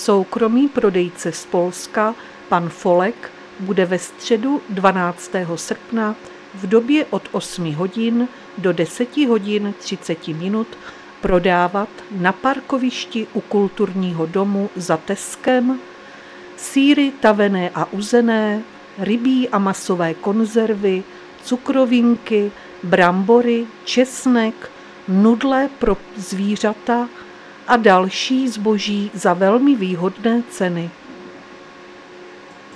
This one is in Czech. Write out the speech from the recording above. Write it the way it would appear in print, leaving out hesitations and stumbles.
Soukromý prodejce z Polska, pan Folek, bude ve středu 12. srpna v době od 8 hodin do 10 hodin 30 minut prodávat na parkovišti u kulturního domu za Teskem sýry tavené a uzené, rybí a masové konzervy, cukrovinky, brambory, česnek, nudle pro zvířata a další zboží za velmi výhodné ceny.